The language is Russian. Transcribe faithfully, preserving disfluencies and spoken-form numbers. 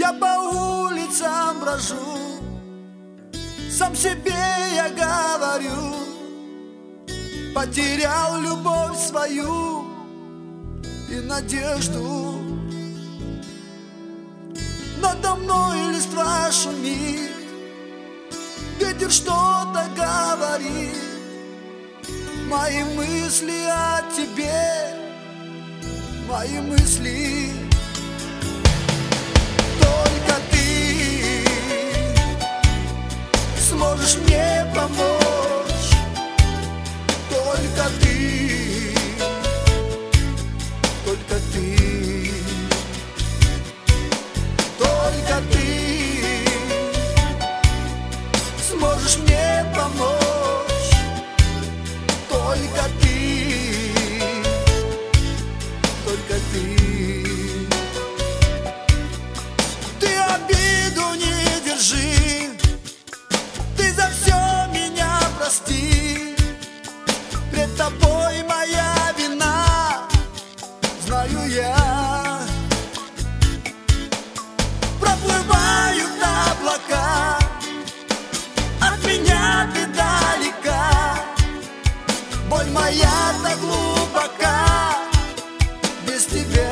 Я по улицам брожу, сам себе я говорю: потерял любовь свою и надежду. Надо мной листва шумит, ветер что-то говорит. Мои мысли о тебе, мои мысли. Только ты сможешь мне помочь. Только ты, только ты, только ты сможешь мне помочь. Только ты, только ты. Ты обиду не держи, ты за все меня прости. Пред тобой моя вина, знаю я. Проплывают облака, от меня ты далека. Боль моя так глубока, без тебя